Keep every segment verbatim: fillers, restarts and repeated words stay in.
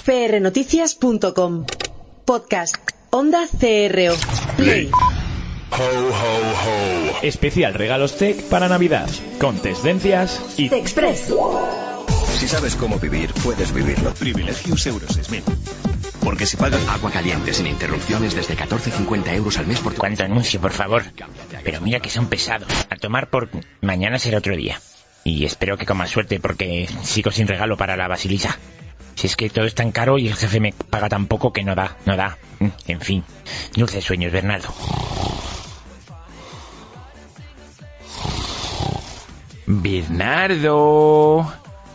p r noticias punto com. Podcast Onda C R O. Play. Ho, ho, ho. Especial regalos tech para Navidad, con tendencias y T-Express. Si sabes cómo vivir, puedes vivirlo. Privilegios Eurosesmil. Porque si pagas agua caliente sin interrupciones desde catorce cincuenta euros al mes por tu... ¿Cuánto anuncio, por favor? Pero mira que son pesados. A tomar por... Mañana será otro día. Y espero que con más suerte porque sigo sin regalo para la Basilisa. Si es que todo es tan caro y el jefe me paga tan poco que no da, no da. En fin, dulces sueños, Bernardo. Bernardo.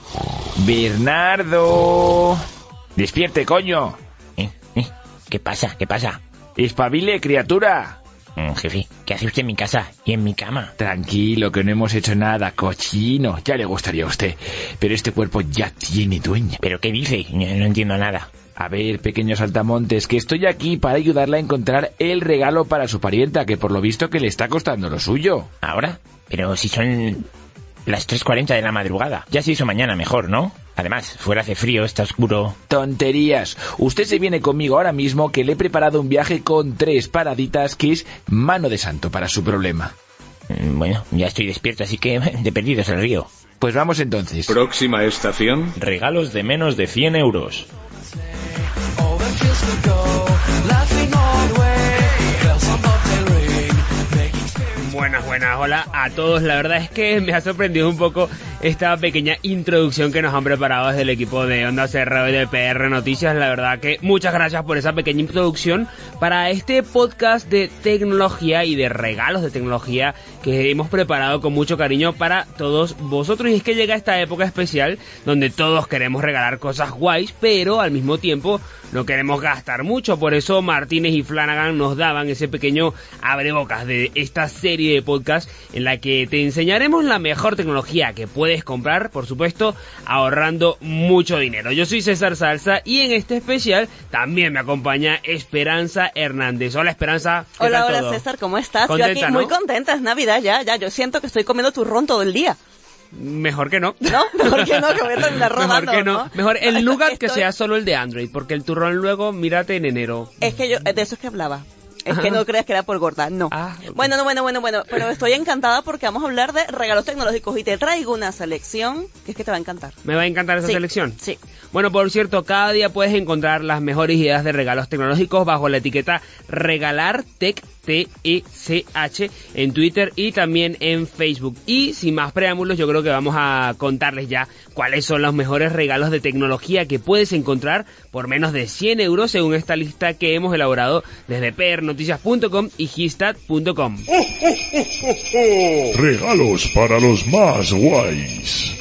Bernardo. Despierte, coño. ¿Eh? ¿Eh? ¿Qué pasa? ¿Qué pasa? Espabile, criatura. Mm, jefe, ¿qué hace usted en mi casa y en mi cama? Tranquilo, que no hemos hecho nada, cochino. Ya le gustaría a usted. Pero este cuerpo ya tiene dueña. ¿Pero qué dice? No, no entiendo nada. A ver, pequeño saltamontes, que estoy aquí para ayudarle a encontrar el regalo para su parienta, que por lo visto que le está costando lo suyo. ¿Ahora? Pero si son las tres cuarenta de la madrugada. Ya se hizo mañana mejor, ¿no? Además, fuera hace frío, está oscuro. Tonterías. Usted se viene conmigo ahora mismo, que le he preparado un viaje con tres paraditas que es mano de santo para su problema. Bueno, ya estoy despierto, así que de perdidos al río. Pues vamos entonces. Próxima estación. Regalos de menos de cien euros. Buenas, buenas, hola a todos. La verdad es que me ha sorprendido un poco esta pequeña introducción que nos han preparado desde el equipo de Onda C R O y de P R Noticias. La verdad que muchas gracias por esa pequeña introducción para este podcast de tecnología y de regalos de tecnología que hemos preparado con mucho cariño para todos vosotros. Y es que llega esta época especial donde todos queremos regalar cosas guays, pero al mismo tiempo no queremos gastar mucho. Por eso Martínez y Flanagan nos daban ese pequeño abrebocas de esta serie de podcast en la que te enseñaremos la mejor tecnología que puedes comprar, por supuesto, ahorrando mucho dinero. Yo soy César Salsa y en este especial también me acompaña Esperanza Hernández. Hola, Esperanza. ¿Qué hola, tal hola todo? César, ¿cómo estás? Contenta, Yo aquí ¿no? muy contenta, es Navidad ya, ya. Yo siento que estoy comiendo turrón todo el día. Mejor que no. No, mejor que no, que voy a terminar rodando. Mejor que no. ¿no? Mejor el Estoy- nougat que estoy- sea solo el de Android, porque el turrón luego, mírate en enero. Es que yo, de eso es que hablaba. Es que Ajá. no creas que era por gorda, no. Ah, ok. Bueno, no, bueno, bueno, bueno, pero estoy encantada porque vamos a hablar de regalos tecnológicos y te traigo una selección que es que te va a encantar. ¿Me va a encantar esa Sí, selección? sí. Bueno, por cierto, cada día puedes encontrar las mejores ideas de regalos tecnológicos bajo la etiqueta Regalar Tech, T E C H, en Twitter y también en Facebook. Y sin más preámbulos, yo creo que vamos a contarles ya cuáles son los mejores regalos de tecnología que puedes encontrar por menos de cien euros según esta lista que hemos elaborado desde p r noticias punto com y gistat punto com. Regalos para los más guays.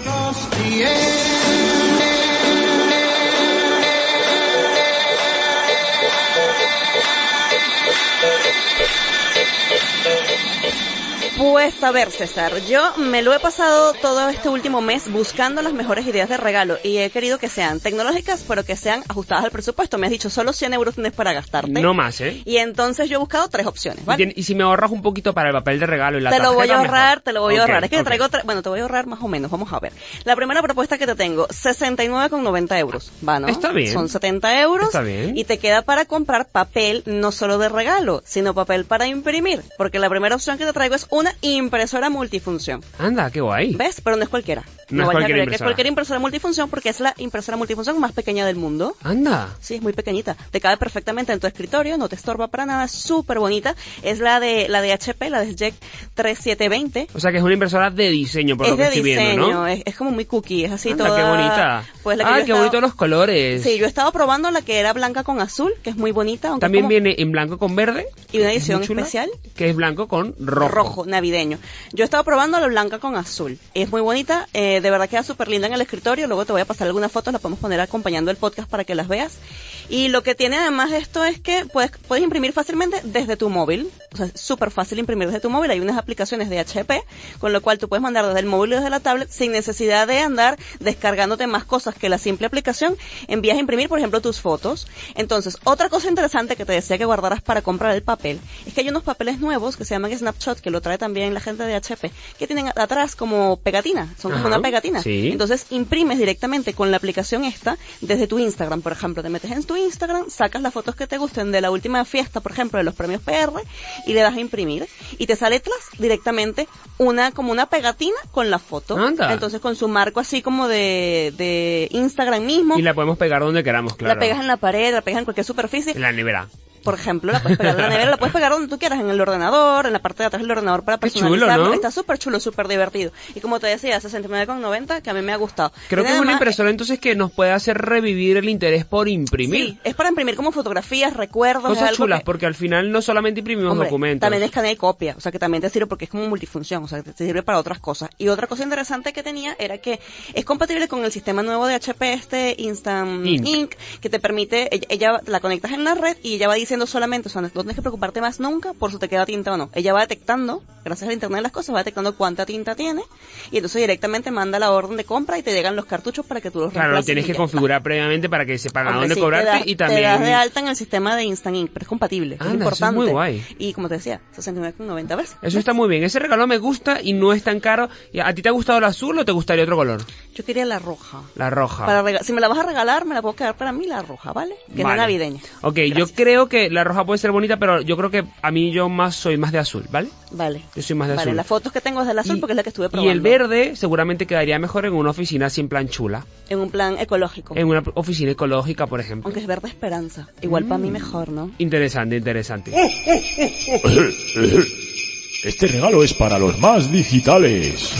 Pues a ver, César, yo me lo he pasado todo este último mes buscando las mejores ideas de regalo y he querido que sean tecnológicas, pero que sean ajustadas al presupuesto. Me has dicho, solo cien euros tienes para gastarte. No más, ¿eh? Y entonces yo he buscado tres opciones, Y, ¿vale? tien- y si me ahorras un poquito para el papel de regalo y la Te lo voy a tarjeta, ahorrar, mejor. te lo voy a Ok, ahorrar. Es que te ok. traigo, tre- bueno, te voy a ahorrar más o menos, vamos a ver. La primera propuesta que te tengo, sesenta y nueve con noventa euros, ¿va, no? Está bien. Son setenta euros. Está bien. Y te queda para comprar papel, no solo de regalo, sino papel para imprimir. Porque la primera opción que te traigo es una impresora multifunción. Anda, qué guay. ¿Ves? Pero no es cualquiera. No es vayas a cualquier creer que es impresora. cualquier impresora multifunción porque es la impresora multifunción más pequeña del mundo. Anda. Sí, es muy pequeñita. Te cabe perfectamente en tu escritorio, no te estorba para nada, es súper bonita. Es la de la de H P, la de Jet treinta y siete veinte. O sea que es una impresora de diseño, por Es lo que de estoy diseño, viendo, ¿no? es, es como muy cookie, es así Anda, toda... qué bonita. Pues la que ah, yo he qué estado- bonitos los colores. Sí, yo he estado probando la que era blanca con azul, que es muy bonita. Aunque También es como- viene en blanco con verde. Y una que es edición muy chula, especial. que es blanco con rojo. rojo, navideño. Yo he estado probando la blanca con azul. Es muy bonita, eh, de verdad queda súper linda en el escritorio. Luego te voy a pasar algunas fotos, las podemos poner acompañando el podcast para que las veas. Y lo que tiene además esto es que puedes, puedes imprimir fácilmente desde tu móvil. o sea, es súper fácil imprimir desde tu móvil. Hay unas aplicaciones de H P, con lo cual tú puedes mandar desde el móvil y desde la tablet sin necesidad de andar descargándote más cosas que la simple aplicación. Envías a imprimir, por ejemplo, tus fotos. Entonces, otra cosa interesante que te decía que guardaras para comprar el papel, es que hay unos papeles nuevos que se llaman Snapshot, que lo trae también la gente de H P, que tienen atrás como pegatina, son como Ajá, una pegatina. sí. Entonces, imprimes directamente con la aplicación esta, desde tu Instagram, por ejemplo. Te metes en tu Instagram, sacas las fotos que te gusten de la última fiesta, por ejemplo, de los premios P R, y le das a imprimir, y te sale tras directamente una, como una pegatina con la foto. Anda. Entonces, con su marco así como de, de Instagram mismo. Y la podemos pegar donde queramos, claro. La pegas en la pared, la pegas en cualquier superficie. En la nevera. Por ejemplo, la puedes pegar en la nevera, la puedes pegar donde tú quieras, en el ordenador, en la parte de atrás del ordenador para Qué chulo, personalizarlo. ¿no? Está súper chulo, súper divertido. Y como te decía, sesenta y nueve con noventa, que a mí me ha gustado. Creo Tiene que es una además- impresora entonces que nos puede hacer revivir el interés por imprimir. Sí, es para imprimir como fotografías, recuerdos. es Cosas algo chulas, que- porque al final no solamente imprimimos Hombre, documentos. también escanea y copia, o sea que también te sirve porque es como multifunción, o sea que te sirve para otras cosas. Y otra cosa interesante que tenía era que es compatible con el sistema nuevo de H P, este Instant Ink. Ink, que te permite, ella, ella la conectas en la red y ella va diciendo solamente, o sea, no tienes que preocuparte más nunca por si te queda tinta o no. Ella va detectando, gracias al internet de las cosas, va detectando cuánta tinta tiene y entonces directamente manda la orden de compra y te llegan los cartuchos para que tú los Claro, lo reemplaces tienes y que ya configurar está. previamente para que sepan a Hombre, dónde sí, cobrarte te das, y también... te das de alta en el sistema de Instant Ink, pero es compatible, es Anda, eso es importante. muy guay. Y como te decía, sesenta y nueve con noventa, ¿ves? Eso está muy bien. Ese regalo me gusta y no es tan caro. ¿Y ¿A ti te ha gustado el azul o te gustaría otro color? Yo quería la roja. La roja. Para rega- si me la vas a regalar, me la puedo quedar para mí la roja, ¿vale? Que Vale. no es navideña. Ok, Gracias. yo creo que la roja puede ser bonita, pero yo creo que a mí yo más soy más de azul, ¿vale? Vale. Yo soy más de Vale, azul. las fotos que tengo es del azul Y- porque es la que estuve Y probando. el verde seguramente quedaría mejor en una oficina así en plan chula. En un plan ecológico. En una oficina ecológica, por ejemplo. Aunque es verde esperanza. Igual para Mm. mí mejor, ¿no? Interesante, interesante. Este regalo es para los más digitales.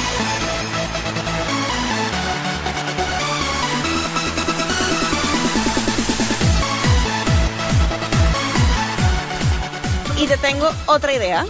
Y te tengo otra idea.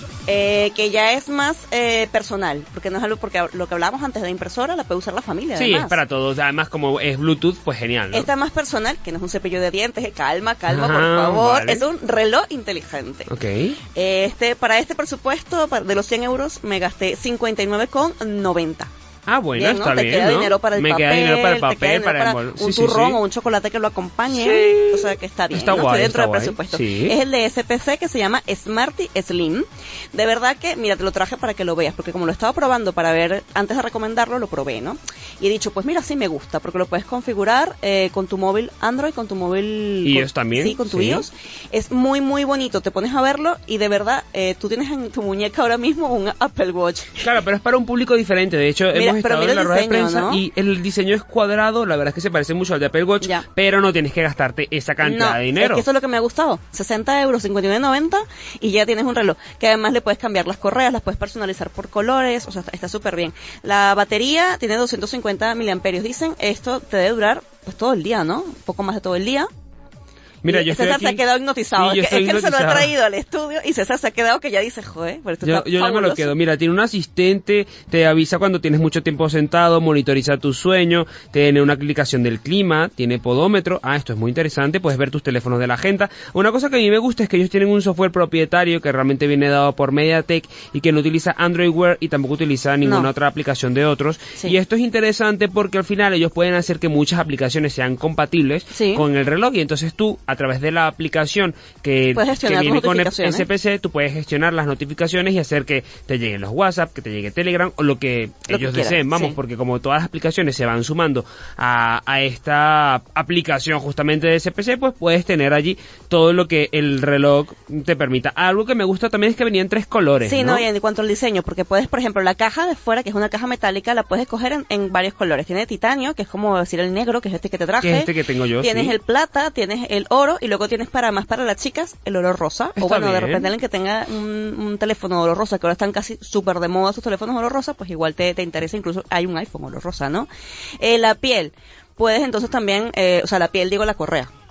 Eh, que ya es más eh, personal, porque no es algo, porque lo que hablábamos antes de impresora la puede usar la familia. Sí, además. es para todos. Además, como es Bluetooth, pues genial, ¿no? Esta más personal, que no es un cepillo de dientes, eh, calma, calma, Ah, por favor. vale. Es un reloj inteligente. Ok. Este, para este presupuesto para- de los cien euros me gasté cincuenta y nueve con noventa. Ah, bueno, Bien, ¿no? está te bien, queda ¿no? dinero para el Me papel, queda dinero para el te queda papel, dinero para, para el... un sí, turrón sí, sí. o un chocolate que lo acompañe. Sí. O sea, que está bien, Está ¿no? guay, Estoy dentro está del guay. presupuesto. Sí. Es el de S P C que se llama Smarty Slim. De verdad que, mira, te lo traje para que lo veas, porque como lo estaba probando para ver, antes de recomendarlo, lo probé, ¿no? Y he dicho, pues mira, sí me gusta, porque lo puedes configurar eh, con tu móvil Android, con tu móvil... iOS con- también, Sí, con tu sí. iOS. Es muy, muy bonito. Te pones a verlo y de verdad, eh, tú tienes en tu muñeca ahora mismo un Apple Watch. Claro, pero es para un público diferente. De hecho, Mira, hemos pero estado mira en la el rueda de diseño, prensa ¿no? y el diseño es cuadrado. La verdad es que se parece mucho al de Apple Watch, Ya. pero no tienes que gastarte esa cantidad No, de dinero. es que eso es lo que me ha gustado. sesenta euros, cincuenta y nueve noventa y ya tienes un reloj. Que además le puedes cambiar las correas, las puedes personalizar por colores, o sea, está súper bien. La batería tiene doscientos cincuenta miliamperios. Dicen, esto te debe durar pues todo el día, ¿no? Un poco más de todo el día. Mira, Y yo estoy César aquí... se ha quedado hipnotizado. Sí, yo es que, estoy es que él se lo ha hipnotizado. traído al estudio y César se ha quedado que ya dice, joder, pero esto Yo, está yo ya me lo fabuloso. quedo. Mira, tiene un asistente, te avisa cuando tienes mucho tiempo sentado, monitoriza tu sueño, tiene una aplicación del clima, tiene podómetro. Ah, esto es muy interesante, puedes ver tus teléfonos de la agenda. Una cosa que a mí me gusta es que ellos tienen un software propietario que realmente viene dado por MediaTek y que no utiliza Android Wear y tampoco utiliza ninguna No. otra aplicación de otros. Sí. Y esto es interesante porque al final ellos pueden hacer que muchas aplicaciones sean compatibles Sí. con el reloj y entonces tú, a través de la aplicación que, Puedes que gestionar viene con notificaciones. S P C, tú puedes gestionar las notificaciones y hacer que te lleguen los WhatsApp, que te llegue Telegram o lo que Lo que ellos quieras, deseen, vamos, sí. porque como todas las aplicaciones se van sumando a, a esta aplicación justamente de S P C, pues puedes tener allí todo lo que el reloj te permita. Algo que me gusta también es que venía en tres colores, Sí, ¿no? no, y en cuanto al diseño, porque puedes, por ejemplo, la caja de fuera, que es una caja metálica, la puedes escoger en, en varios colores. Tiene titanio, que es como decir el negro, que es este que te traje. Que es este que tengo yo, Tienes sí. el plata, tienes el oro, y luego tienes para más para las chicas, el oro rosa. Está o bueno, de bien. repente alguien que tenga un, un teléfono oro rosa, que ahora están casi súper de moda sus teléfonos oro rosa, pues igual te, te interesa, incluso hay un iPhone oro rosa, ¿no? Eh, la piel. Puedes entonces también, eh, o sea, la piel, digo la correa.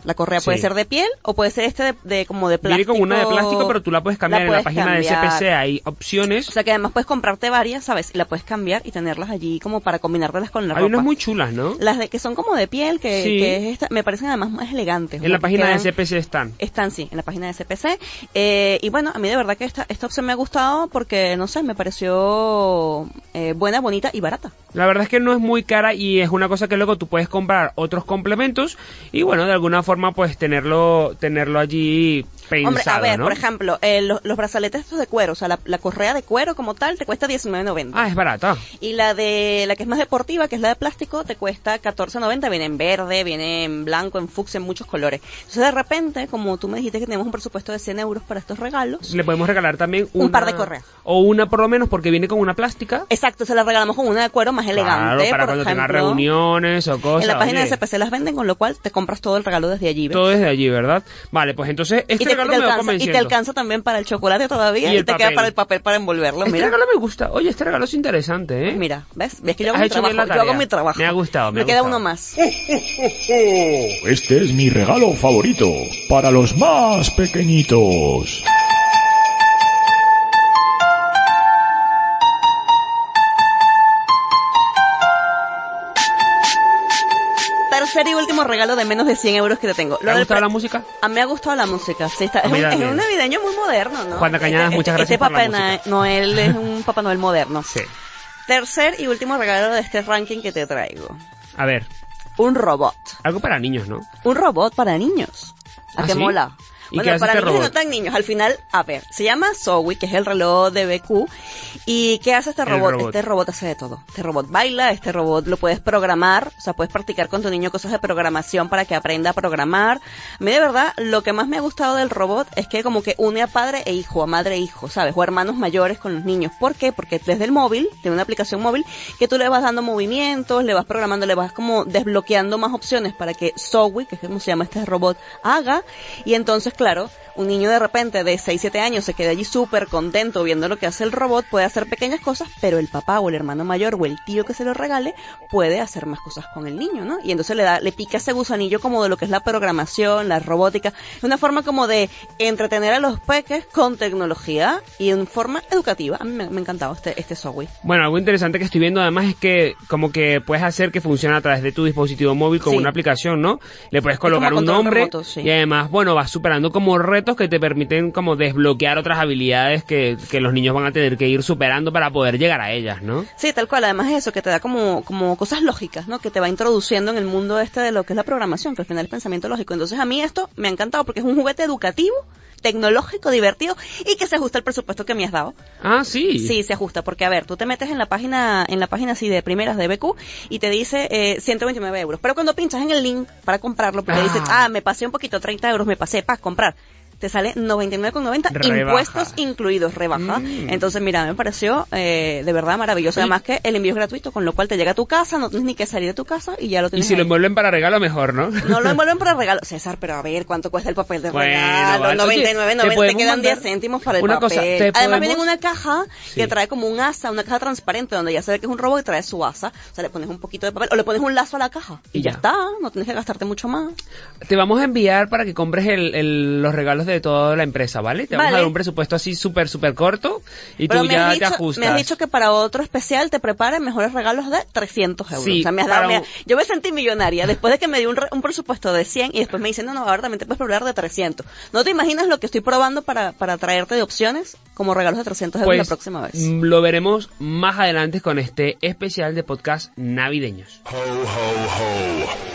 La correa Sí. puede ser de piel o puede ser este de, de como de plástico. Viene con una de plástico, pero tú la puedes cambiar La en la puedes página cambiar. de S P C, hay opciones. O sea que además puedes comprarte varias, ¿sabes? Y la puedes cambiar y tenerlas allí como para combinártelas con la Hay ropa. unas muy chulas, ¿no? Las de que son como de piel, que, Sí. que es esta, me parecen además más elegantes. En la como que página de quedan- S P C están. Están, sí, en la página de S P C. Eh, y bueno, a mí de verdad que esta, esta opción me ha gustado porque, no sé, me pareció eh, buena, bonita y barata. La verdad es que no es muy cara y es una cosa que luego tú puedes comprar otros complementos y bueno, de alguna forma pues tenerlo tenerlo allí pensado, Hombre, a ver, ¿no? por ejemplo, eh, los, los brazaletes estos de cuero, o sea, la, la correa de cuero como tal te cuesta diecinueve noventa. Ah, es barata. Y la de la que es más deportiva, que es la de plástico, te cuesta catorce noventa, viene en verde, viene en blanco, en fucsia, en muchos colores. Entonces, de repente, como tú me dijiste que tenemos un presupuesto de cien euros para estos regalos, Le podemos regalar también Un una- par de correas. O una por lo menos porque viene con una plástica. exacto, se la regalamos con una de cuero más elegante. Claro, para por cuando tengas ejemplo. reuniones o cosas. En la página oye, de S P C las venden, con lo cual te compras todo el regalo desde allí, ¿ves? todo desde allí, ¿verdad? Vale, pues entonces este y, te, regalo te me va alcanza, y convenciendo. te alcanza también para el chocolate todavía Y y, el te papel. queda para el papel para envolverlo. Este Mira, regalo me gusta. Oye, este regalo es interesante, ¿eh? Pues mira, ¿ves? ¿Ves que yo hago Has mi hecho bien trabajo? la Yo hago tarea. mi trabajo. Me ha gustado, me Me ha queda gustado. uno más. Este es mi regalo favorito para los más pequeñitos. Tercer y último regalo de menos de cien euros que te tengo. ¿Te ha del gustado pre- la música? A mí me ha gustado la música. Sí, está, A es, mí un, es también. un navideño muy moderno, ¿no? Juana Cañadas, Este- muchas este gracias por la Papá música. Noel es un Papá Noel moderno. Sí. Tercer y último regalo de este ranking que te traigo. A ver, Un robot. algo para niños, ¿no? Un robot para niños. ¿A ¿Ah, qué sí? mola? ¿Y Bueno, qué hace para este niños y robot? no tan niños. Al final, a ver, se llama Zoe, que es el reloj de B Q. ¿Y qué hace este El robot? robot. Este robot hace de todo. Este robot baila, este robot lo puedes programar, o sea, puedes practicar con tu niño cosas de programación para que aprenda a programar. A mí de verdad, lo que más me ha gustado del robot es que como que une a padre e hijo, a madre e hijo, ¿sabes? O hermanos mayores con los niños. ¿Por qué? Porque desde el móvil, tiene una aplicación móvil, que tú le vas dando movimientos, le vas programando, le vas como desbloqueando más opciones para que Zoe, que es como se llama este robot, haga. Y entonces, claro, un niño de repente de seis, siete años se queda allí súper contento viendo lo que hace el robot, puede hacer pequeñas cosas, pero el papá o el hermano mayor o el tío que se lo regale puede hacer más cosas con el niño, ¿no? Y entonces le da, le pica ese gusanillo como de lo que es la programación, la robótica, es una forma como de entretener a los peques con tecnología y en forma educativa. A mí me, me ha encantado este, este software. Bueno, algo interesante que estoy viendo además es que como que puedes hacer que funcione a través de tu dispositivo móvil con Sí. una aplicación, ¿no? Le puedes colocar como un control nombre remoto, sí. y además, bueno, vas superando como retos que te permiten como desbloquear otras habilidades que, que los niños van a tener que ir superando para poder llegar a ellas, ¿no? Sí, tal cual. Además es eso, que te da como, como cosas lógicas, ¿no? Que te va introduciendo en el mundo este de lo que es la programación, que al final es pensamiento lógico. Entonces a mí esto me ha encantado porque es un juguete educativo, tecnológico, divertido y que se ajusta al presupuesto que me has dado. Ah, sí. Sí, se ajusta, porque a ver, tú te metes en la página, en la página así de primeras de B Q y te dice eh, ciento veintinueve euros. Pero cuando pinchas en el link para comprarlo, porque Ah. dices, ah, me pasé un poquito, treinta euros, me pasé para comprar. Te sale noventa y nueve con noventa, Rebaja. impuestos incluidos, rebaja. Mm. Entonces, mira, me pareció eh, de verdad maravilloso. Oye. Además que el envío es gratuito, con lo cual te llega a tu casa, no tienes ni que salir de tu casa y ya lo Y tienes si lo ahí. envuelven para regalo, mejor, ¿no? No lo envuelven para regalo. César, pero a ver, ¿cuánto cuesta el papel de Bueno, regalo? vale. noventa y nueve, Oye, ¿te noventa, te podemos quedan mandar diez céntimos para el una papel. cosa, ¿te Además viene en podemos? una caja Sí. que trae como un asa, una caja transparente donde ya se ve que es un robot y trae su asa. O sea, le pones un poquito de papel o le pones un lazo a la caja y, Y ya. ya. está. No tienes que gastarte mucho más. Te vamos a enviar para que compres el, el- los regalos de toda la empresa, ¿vale? Te vamos Vale. a dar un presupuesto así súper, súper corto y Pero tú me ya has, te dicho, ajustas. me has dicho que para otro especial te preparen mejores regalos de trescientos euros. Sí, o sea, me has dado, para me un- ha- yo me sentí millonaria después de que me dio un, re- un presupuesto de cien y después me dicen, no, no, ahora también te puedes probar de trescientos. ¿No te imaginas lo que estoy probando para, para traerte de opciones como regalos de trescientos euros Pues la próxima vez? mm, lo veremos más adelante con este especial de podcast navideños. Ho, ho, ho.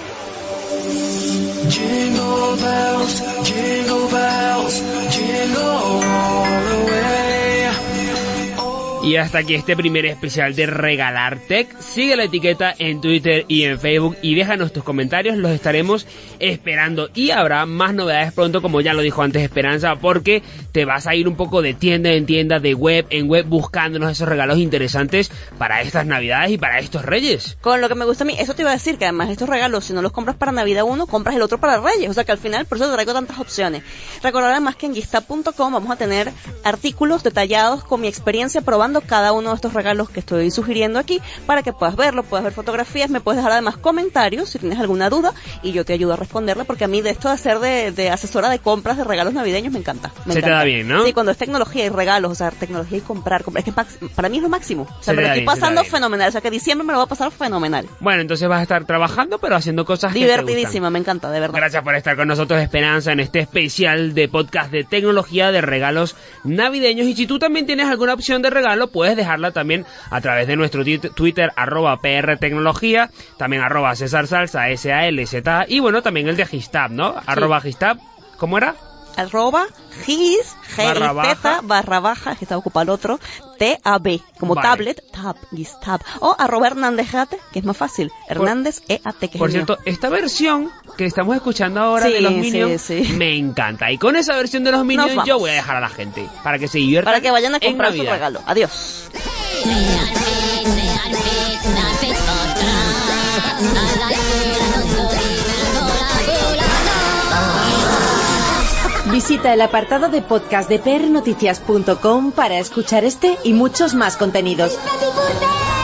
Jingle bells, jingle bells, jingle all the way. Y hasta aquí este primer especial de Regalar Tech. Sigue la etiqueta en Twitter y en Facebook y déjanos tus comentarios, los estaremos esperando. Y habrá más novedades pronto, como ya lo dijo antes Esperanza, porque te vas a ir un poco de tienda en tienda, de web en web, buscándonos esos regalos interesantes para estas navidades y para estos reyes. Con lo que me gusta a mí, eso te iba a decir, que además estos regalos, si no los compras para Navidad uno, compras el otro para Reyes. O sea que al final, por eso te traigo tantas opciones. Recordar además que en gistap punto com vamos a tener artículos detallados con mi experiencia probando comentando cada uno de estos regalos que estoy sugiriendo aquí para que puedas verlo, puedas ver fotografías, me puedes dejar además comentarios si tienes alguna duda y yo te ayudo a responderla, porque a mí de esto de ser de, de asesora de compras de regalos navideños me encanta. Me Se encanta. te da bien, ¿no? Sí, cuando es tecnología y regalos, o sea, tecnología y comprar, comprar es que max- para mí es lo máximo. O sea, Se me te lo da estoy bien, se te da pasando bien. fenomenal, o sea, que diciembre me lo va a pasar fenomenal. Bueno, entonces vas a estar trabajando, pero haciendo cosas que te gustan. Divertidísima, me encanta, de verdad. Gracias por estar con nosotros, Esperanza, en este especial de podcast de tecnología de regalos navideños. Y si tú también tienes alguna opción de regalo, puedes dejarla también a través de nuestro tit- Twitter, arroba prtecnología, también arroba César Salsa, S A L Z A, y bueno, también el de Gistab, ¿no? Arroba Gistab, ¿cómo era? Arroba gis, G Barra I baja. Z, barra baja, que está ocupado el otro, T A B, como Vale. tablet, tab, gistab. O arroba Hernández Eat, que es más fácil, Hernández E A T, que Por es el cierto, esta versión que estamos escuchando ahora Sí, de los sí, Minions sí. me encanta. Y con esa versión de los Minions vamos. yo voy a dejar a la gente para que se diviertan para que vayan a en comprar su Navidad. regalo. Adiós. Visita el apartado de podcast de p r noticias punto com para escuchar este y muchos más contenidos. ¡Happy birthday!